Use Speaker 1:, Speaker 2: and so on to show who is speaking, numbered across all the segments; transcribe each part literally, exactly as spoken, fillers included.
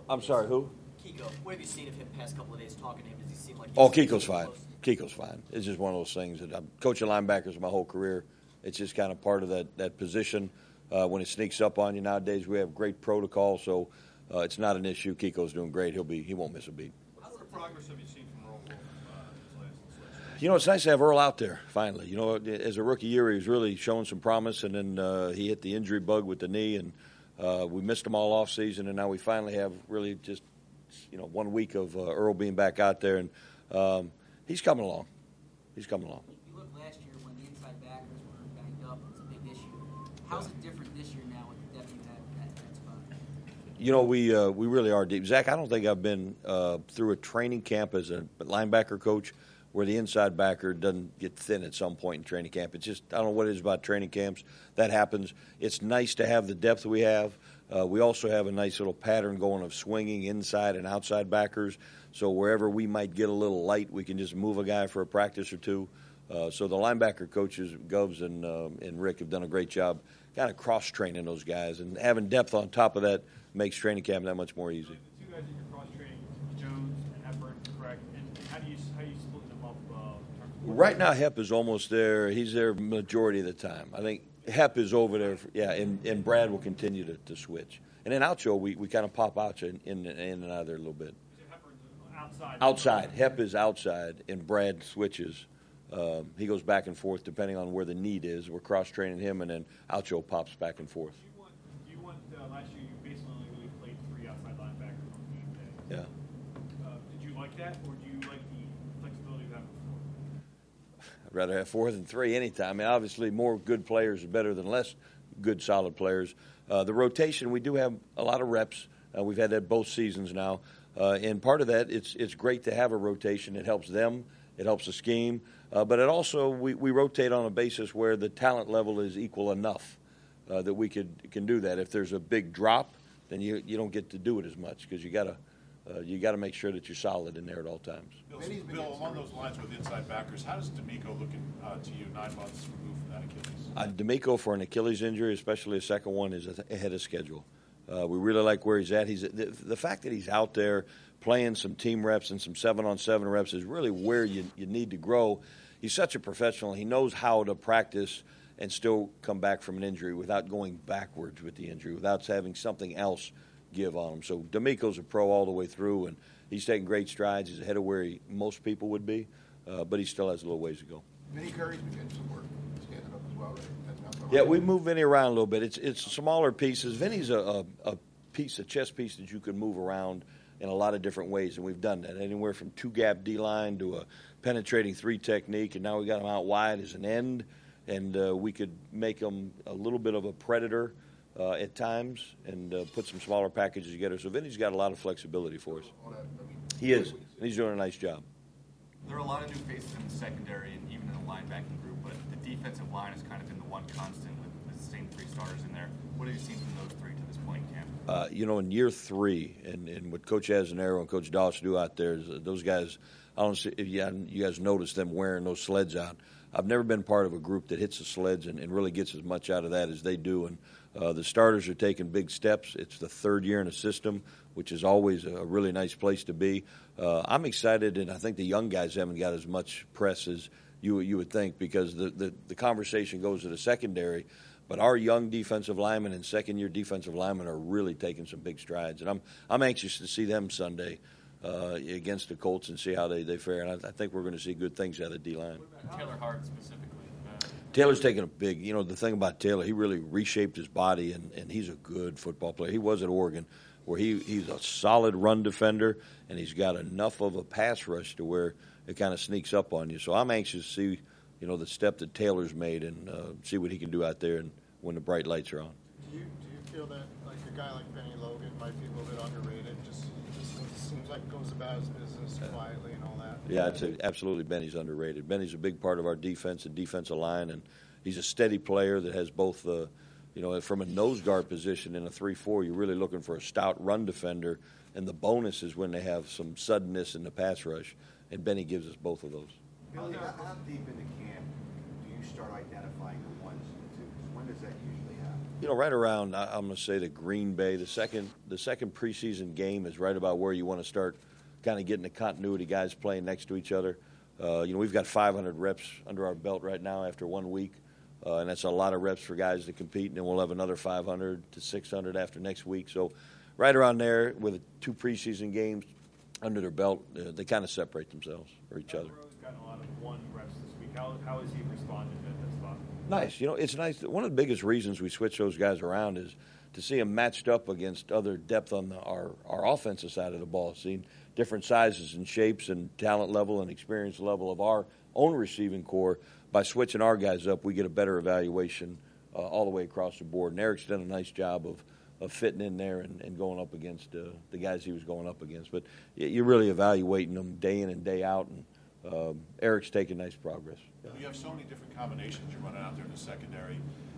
Speaker 1: I'm sorry, who?
Speaker 2: Kiko. What have you seen of him the past couple of days talking to him? Does he seem like he's
Speaker 1: Oh, Kiko's fine.
Speaker 2: close?
Speaker 1: Kiko's fine. It's just one of those things that I'm coaching linebackers my whole career. It's just kind of part of that, that position. Uh, when it sneaks up on you nowadays, we have great protocol, so uh, it's not an issue. Kiko's doing great. He'll be he won't miss a beat.
Speaker 3: How much progress have you seen from Earl Wolf uh, his last, his last
Speaker 1: You know, it's nice to have Earl out there, finally. You know, as a rookie year, he was really showing some promise, and then uh, he hit the injury bug with the knee, and uh, we missed him all off season, and now we finally have really just, you know, one week of uh, Earl being back out there, and um, he's coming along. He's coming along.
Speaker 4: You look last year when the inside backers were banged up, it was a big issue. How's it different this year now with the depth you have at that spot?
Speaker 1: You know, we uh, we really are deep. Zach, I don't think I've been uh, through a training camp as a linebacker coach where the inside backer doesn't get thin at some point in training camp. It's just, I don't know what it is about training camps. That happens. It's nice to have the depth we have. Uh, we also have a nice little pattern going of swinging inside and outside backers. So wherever we might get a little light, we can just move a guy for a practice or two. Uh, so the linebacker coaches, Govs and, uh, and Rick, have done a great job kind of cross-training those guys. And having depth on top of that makes training camp that much more easy.
Speaker 3: The two guys that you're cross-training, Jones and Hepburn, correct? And how do you how do you split them up? Uh, in terms of
Speaker 1: Right now, Hep is almost there. He's there majority of the time. I think Hep is over there, for, yeah, and, and Brad will continue to, to switch. And then Oucho, we, we kind of pop Oucho in, in, in and out of there a little bit.
Speaker 3: Hepburn's outside.
Speaker 1: Outside. Hep is outside, and Brad switches. Um, he goes back and forth depending on where the need is. We're cross-training him, and then Oucho pops back and forth.
Speaker 3: You want, you want uh, last year you basically only really played three outside linebackers on game day.
Speaker 1: Yeah.
Speaker 3: Uh, did you like that, or do you like the flexibility of that before?
Speaker 1: I'd rather have four than three anytime. I mean, obviously, more good players is better than less good, solid players. Uh, the rotation, we do have a lot of reps. Uh, we've had that both seasons now. Uh, and part of that, it's it's great to have a rotation. It helps them. It helps the scheme. Uh, but it also, we, we rotate on a basis where the talent level is equal enough uh, that we could can do that. If there's a big drop, then you you don't get to do it as much because you got to uh, you got to make sure that you're solid in there at all times.
Speaker 5: Bill, Bill, along those lines with inside backers, how does D'Amico look in, uh, to you nine months removed from that Achilles?
Speaker 1: Uh, D'Amico, for an Achilles injury, especially a second one, is ahead of schedule. Uh, we really like where he's at. He's the, the fact that he's out there playing some team reps and some seven-on-seven reps is really where you, you need to grow. He's such a professional. He knows how to practice and still come back from an injury without going backwards with the injury, without having something else give on him. So D'Amico's a pro all the way through, and he's taking great strides. He's ahead of where he, most people would be, uh, but he still has a little ways to go.
Speaker 6: Vinny Curry's been getting some work standing up as well, right? That's not
Speaker 1: Yeah, we move Vinny around a little bit. It's it's smaller pieces. Vinny's a, a, a piece, a chess piece that you can move around in a lot of different ways, and we've done that. Anywhere from two-gap D-line to a penetrating three technique, and now we got him out wide as an end, and uh, we could make him a little bit of a predator uh, at times and uh, put some smaller packages together. So Vinny's got a lot of flexibility for us. He is, and he's doing a nice job.
Speaker 7: There are a lot of new faces in the secondary and even in the linebacking group, but the defensive line has kind of been the one constant with the same three starters in there. What have you seen from those three to this point in camp?
Speaker 1: Uh, you know, in year three, and, and what Coach Azanero and Coach Doss do out there is uh, those guys, I don't see if you, you guys notice them wearing those sleds out. I've never been part of a group that hits the sleds and, and really gets as much out of that as they do. And uh, the starters are taking big steps. It's the third year in a system, which is always a really nice place to be. Uh, I'm excited, and I think the young guys haven't got as much press as you you would think because the, the, the conversation goes to the secondary. But our young defensive linemen and second-year defensive linemen are really taking some big strides. And I'm I'm anxious to see them Sunday uh, against the Colts and see how they, they fare. And I, I think we're going to see good things out of D-line.
Speaker 7: Taylor Hart specifically. Uh,
Speaker 1: Taylor's taking a big, you know, the thing about Taylor, he really reshaped his body, and, and he's a good football player. He was at Oregon, where he, he's a solid run defender, and he's got enough of a pass rush to where it kind of sneaks up on you. So I'm anxious to see, you know, the step that Taylor's made and uh, see what he can do out there and when the bright lights are on.
Speaker 8: Do you, do you feel that like a guy like Benny Logan might be a little bit underrated? Just, just seems like goes about his business quietly and all that.
Speaker 1: Yeah, I'd say absolutely Benny's underrated. Benny's a big part of our defense and defensive line, and he's a steady player that has both the, you know, from a nose guard position in a three four, you're really looking for a stout run defender, and the bonus is when they have some suddenness in the pass rush, and Benny gives us both of those.
Speaker 9: Billy, how deep into camp do you start identifying the ones and the twos? When does that usually happen?
Speaker 1: You know, right around, I- I'm going to say the Green Bay, the second the second preseason game is right about where you want to start kind of getting the continuity, guys playing next to each other. Uh, you know, we've got five hundred reps under our belt right now after one week, uh, and that's a lot of reps for guys to compete, and then we'll have another five hundred to six hundred after next week. So right around there with two preseason games under their belt, uh, they kind of separate themselves for each other.
Speaker 3: Burrow's gotten a lot of one reps this week. How, how has he responded to this spot?
Speaker 1: Nice. You know, it's nice. One of the biggest reasons we switch those guys around is to see them matched up against other depth on the, our, our offensive side of the ball, seeing different sizes and shapes and talent level and experience level of our own receiving core. By switching our guys up, we get a better evaluation uh, all the way across the board. And Eric's done a nice job of, of fitting in there and, and going up against uh, the guys he was going up against. But you're really evaluating them day in and day out, and uh, Eric's taking nice progress.
Speaker 5: You have so many different combinations you're running out there in the secondary.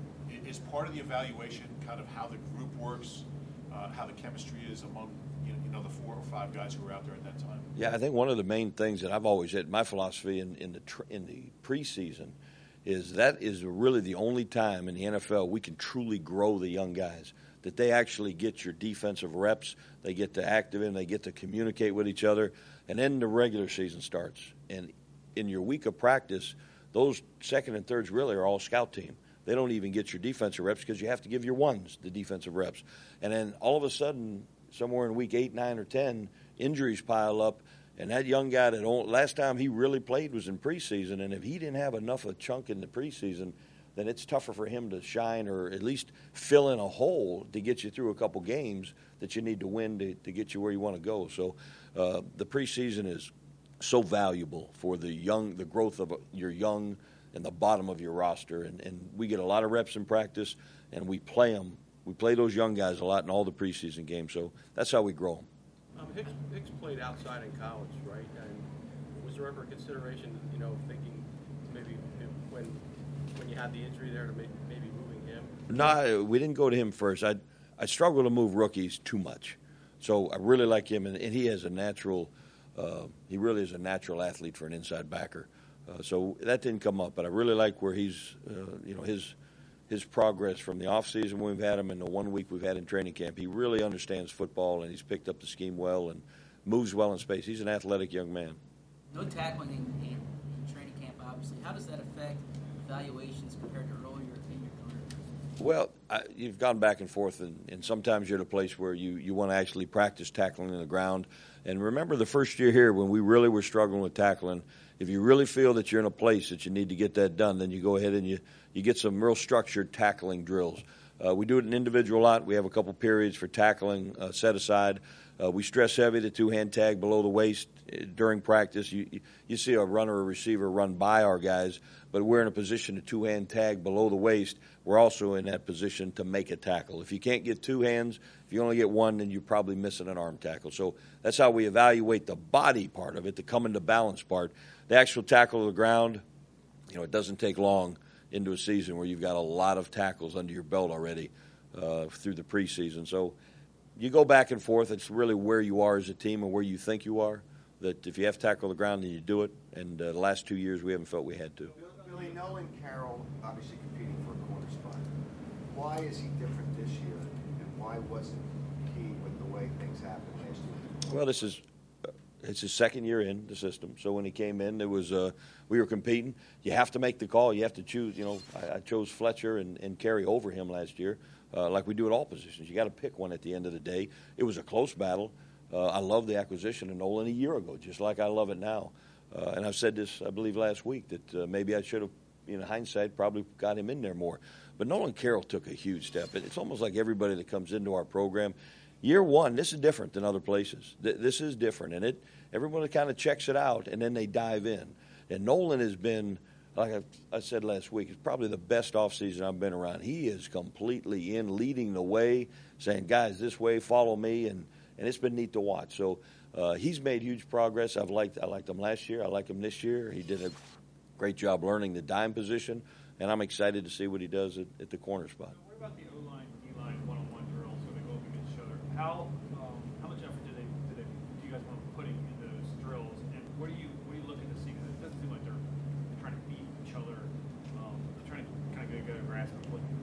Speaker 5: I- Is part of the evaluation kind of how the group works, uh, how the chemistry is among you know, you know the four or five guys who were out there at that time?
Speaker 1: Yeah, I think one of the main things that I've always had, my philosophy in, in the tr- in the preseason, is that is really the only time in the N F L we can truly grow the young guys. That they actually get your defensive reps, they get to activate, they get to communicate with each other, and then the regular season starts. And in your week of practice, those second and thirds really are all scout team. They don't even get your defensive reps because you have to give your ones the defensive reps. And then all of a sudden, somewhere in week eight, nine, or ten, injuries pile up, and that young guy that only, last time he really played was in preseason, and if he didn't have enough of a chunk in the preseason, then it's tougher for him to shine or at least fill in a hole to get you through a couple games that you need to win to, to get you where you want to go. So uh, the preseason is so valuable for the young, the growth of your young and the bottom of your roster. And, and we get a lot of reps in practice, and we play them. We play those young guys a lot in all the preseason games. So that's how we grow them.
Speaker 9: Um, Hicks, Hicks played outside in college, right? And was there ever a consideration, you know, thinking maybe when when you had the injury there to maybe, maybe moving him?
Speaker 1: No, we didn't go to him first. I I struggle to move rookies too much. So I really like him, and, and he has a natural uh, – he really is a natural athlete for an inside backer. Uh, so that didn't come up, but I really like where he's uh, – you know, his his progress from the offseason when we've had him and the one week we've had in training camp. He really understands football, and he's picked up the scheme well and moves well in space. He's an athletic young man.
Speaker 4: No tackling in, in, in training camp, obviously. How does that affect evaluations compared to earlier in your career?
Speaker 1: Well, I, you've gone back and forth, and, and sometimes you're at a place where you, you want to actually practice tackling in the ground. And remember the first year here when we really were struggling with tackling, if you really feel that you're in a place that you need to get that done, then you go ahead and you, you get some real structured tackling drills. Uh, we do it in individual a lot. We have a couple periods for tackling uh, set aside. Uh, we stress heavy the two-hand tag below the waist during practice. You you see a runner or receiver run by our guys, but we're in a position to two-hand tag below the waist. We're also in that position to make a tackle. If you can't get two hands, if you only get one, then you're probably missing an arm tackle. So that's how we evaluate the body part of it, the come into balance part. The actual tackle to the ground, you know, it doesn't take long into a season where you've got a lot of tackles under your belt already uh, through the preseason. So you go back and forth. It's really where you are as a team and where you think you are. That if you have to tackle the ground, then you do it. And uh, the last two years, we haven't felt we had to.
Speaker 10: Billy, Nolan Carroll obviously competing for a corner spot. Why is he different this year, and why wasn't he with the way things happened last year?
Speaker 1: Well, this is uh, it's his second year in the system. So when he came in, it was uh, we were competing. You have to make the call. You have to choose. You know, I, I chose Fletcher and, and Carey over him last year. Uh, like we do at all positions. You got to pick one at the end of the day. It was a close battle. Uh, I love the acquisition of Nolan a year ago, just like I love it now. Uh, and I've said this, I believe, last week, that uh, maybe I should have, in hindsight, probably got him in there more. But Nolan Carroll took a huge step. It's almost like everybody that comes into our program, year one, this is different than other places. This is different. And it everybody kind of checks it out, and then they dive in. And Nolan has been, like I said last week, it's probably the best offseason I've been around. He is completely in, leading the way, saying, guys, this way, follow me, and, and it's been neat to watch. So uh, he's made huge progress. I've liked I liked him last year. I like him this year. He did a great job learning the dime position, and I'm excited to see what he does at, at the corner spot.
Speaker 3: So what about the O-line, D-line, one-on-one drills where they go up against each other? How um, how much effort do they do they do you guys want to put in those drills? And what are you what are you looking to see? Because it doesn't seem like they're trying to beat each other. Um, they're trying to kind of get a grasp of what, what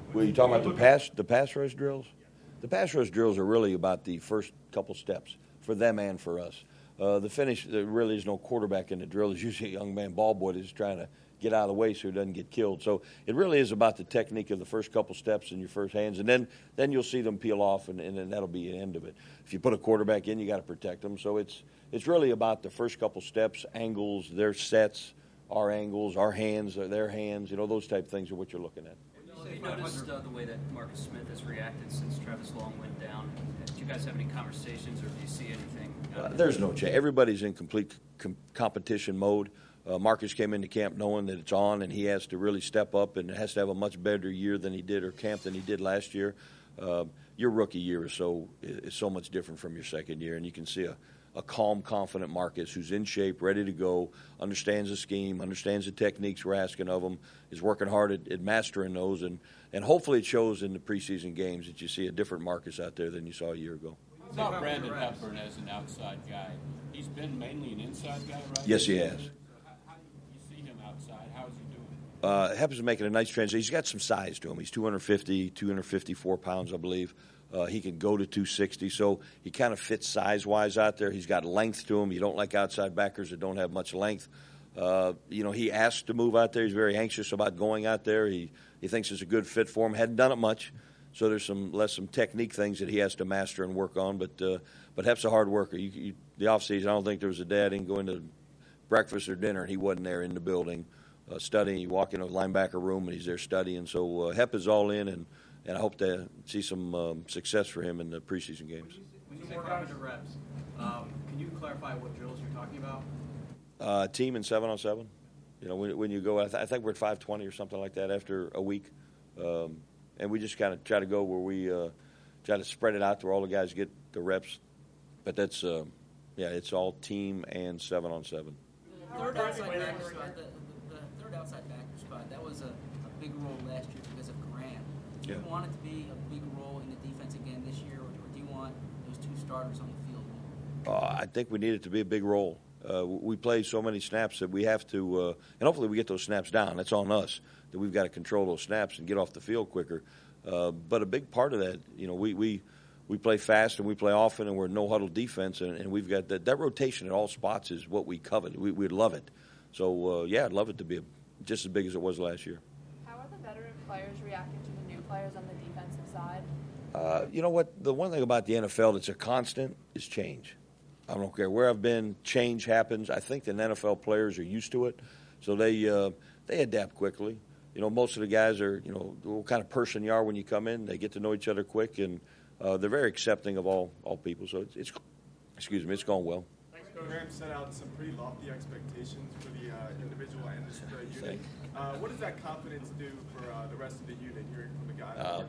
Speaker 1: Were you talking about the pass the pass rush drills? The pass rush drills are really about the first couple steps for them and for us. Uh, the finish, there really is no quarterback in the drill. There's usually a young man ball boy that's trying to get out of the way so he doesn't get killed. So it really is about the technique of the first couple steps in your first hands, and then then you'll see them peel off, and, and then that'll be the end of it. If you put a quarterback in, you got to protect them. So it's it's really about the first couple steps, angles, their sets, our angles, our hands, their hands. You know, those type of things are what you're looking at.
Speaker 11: Have you noticed uh, the way that Marcus Smith has reacted since Travis Long went down? Do you guys have any conversations, or do you see anything?
Speaker 1: Uh, there's no change. Everybody's in complete com- competition mode. Uh, Marcus came into camp knowing that it's on, and he has to really step up and has to have a much better year than he did, or camp than he did last year. Uh, your rookie year is so is so much different from your second year, and you can see a, a calm, confident Marcus who's in shape, ready to go, understands the scheme, understands the techniques we're asking of him, is working hard at, at mastering those, and, and hopefully it shows in the preseason games that you see a different Marcus out there than you saw a year ago.
Speaker 12: What about Brandon Hepburn as an outside guy? He's been mainly an inside guy, right?
Speaker 1: Yes, he has.
Speaker 12: How do you see him outside? How is he doing?
Speaker 1: Uh, Hep's making a nice transition. He's got some size to him. He's two fifty, two fifty-four pounds, I believe. Uh, he can go to two sixty, so he kind of fits size-wise out there. He's got length to him. You don't like outside backers that don't have much length. Uh, you know, he asked to move out there. He's very anxious about going out there. He he thinks it's a good fit for him. Hadn't done it much, so there's some less some technique things that he has to master and work on. But uh, but Hep's a hard worker. You, you, the offseason, I don't think there was a dad he can go into breakfast or dinner and he wasn't there in the building uh, studying. You walk in a linebacker room and he's there studying. So uh, Hep is all in, and, and I hope to see some um, success for him in the preseason games.
Speaker 2: When you say five hundred reps, um, can you clarify what drills you're talking about?
Speaker 1: Uh, team and seven on seven. You know, when, when you go, I, th- I think we're at five twenty or something like that after a week. Um, and we just kind of try to go where we uh, try to spread it out to where all the guys get the reps. But that's, uh, yeah, it's all team and seven on seven.
Speaker 4: Third outside backer spot, the, the, the third outside backer spot, that was a, a big role last year because of Graham. Do you
Speaker 1: Yeah.
Speaker 4: want it to be a big role in the defense again this year, or, or do you want those two starters on the field more?
Speaker 1: Uh, I think we need it to be a big role. Uh, we play so many snaps that we have to, uh, and hopefully we get those snaps down. That's on us, that we've got to control those snaps and get off the field quicker. Uh, but a big part of that, you know, we, we, we play fast and we play often, and we're no-huddle defense, and, and we've got that, that rotation at all spots is what we covet. We, we'd love it. So, uh, yeah, I'd love it to be a, just as big as it was last year.
Speaker 13: How are the veteran players reacting to the new players on the defensive side?
Speaker 1: Uh, you know what? The one thing about the N F L that's a constant is change. I don't care where I've been, change happens. I think the N F L players are used to it, so they uh, they adapt quickly. You know, most of the guys are, you know, what kind of person you are when you come in. They get to know each other quick, and uh, they're very accepting of all, all people. So it's, it's, excuse me, it's going well.
Speaker 14: Graham set out some pretty lofty expectations for the uh, individual and the unit. Uh, what does that confidence do for uh, the rest of the unit, hearing from the guys?
Speaker 1: Uh,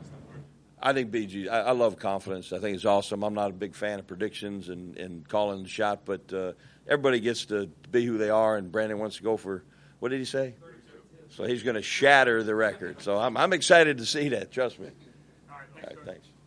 Speaker 1: I think B G, I, I love confidence. I think it's awesome. I'm not a big fan of predictions and, and calling the shot, but uh, everybody gets to be who they are, and Brandon wants to go for, what did he say? So he's going to shatter the record. So I'm, I'm excited to see that, trust me. All right, thanks. All right, thanks.